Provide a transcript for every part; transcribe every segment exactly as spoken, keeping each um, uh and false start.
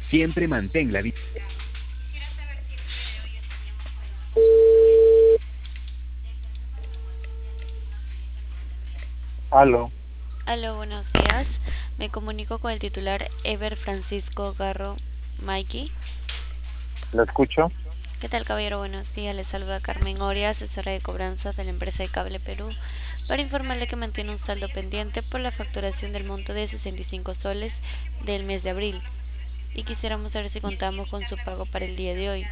Siempre mantén la vida. Aló, Aló, buenos días. Me comunico con el titular Ever Francisco Garro Maiki. ¿lo escucho? ¿Qué tal, caballero? Buenos días. Le saluda Carmen Oria, asesora de cobranzas de la empresa de Cable Perú, para informarle que mantiene un saldo pendiente por la facturación del monto de sesenta y cinco soles del mes de abril. Y quisiéramos saber si contamos con su pago para el día de hoy.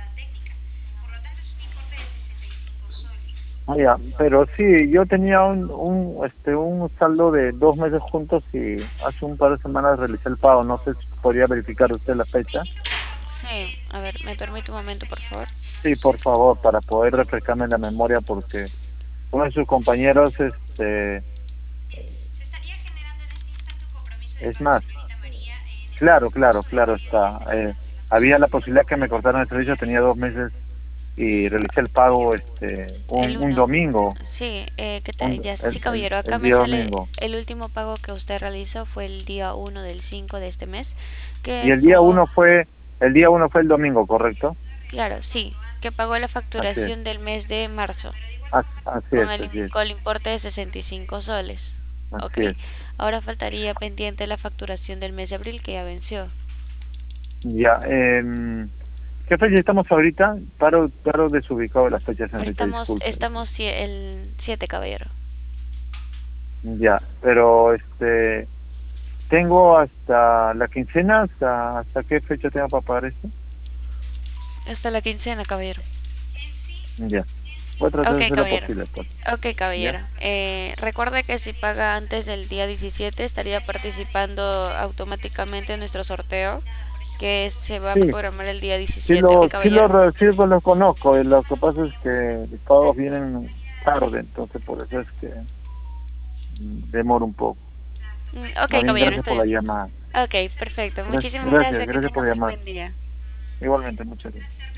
Ah, ya, pero sí, yo tenía un, un, este, un saldo de dos meses juntos y hace un par de semanas realicé el pago. No sé si podría verificar usted la fecha. Sí, a ver, ¿me permite un momento, por favor? Sí, por favor, para poder refrescarme la memoria, porque uno de sus compañeros, este, es más, claro, claro, claro está. Eh, había la posibilidad que me cortaran el servicio, tenía dos meses y realicé el pago, este, un, El un uno. domingo, Sí, eh, ¿qué tal? un, Ya, sí, el, el, caballero. Acá el me día sale domingo. el último pago que usted realizó fue el día uno del cinco de este mes, Y que el día pagó, uno fue, el día uno fue el domingo, ¿correcto? claro, sí, que pagó la Así es. facturación del mes de marzo As- Así con es, el, así es, con el importe de sesenta y cinco soles. Ok, así es. ahora faltaría pendiente la facturación del mes de abril que ya venció. Ya, eh, ¿qué fecha estamos ahorita? Paro, paro desubicado de las fechas, señorita, Estamos, disculpe. estamos sie- el siete, caballero. Ya, pero este, tengo hasta la quincena, hasta, ¿hasta qué fecha tengo para pagar esto? Hasta la quincena, caballero. Ya, voy a tratar Ok, de hacer lo caballero. posible, pues. Ok, ¿Ya? caballero. Eh, recuerde que si paga antes del día diecisiete estaría participando automáticamente en nuestro sorteo que se va a Sí, programar el día sí diecisiete. lo, Ok, sí lo, caballero. re- sí lo conozco, y lo que pasa es que los pagos vienen tarde, entonces por eso es que mm, demoro un poco. Mm, Más ok, bien, caballero, gracias está por la bien. llamada. Ok, perfecto. Gracias, Muchísimas gracias, gracias. Que gracias tenga por muy llamar. buen día. Igualmente, muchas gracias.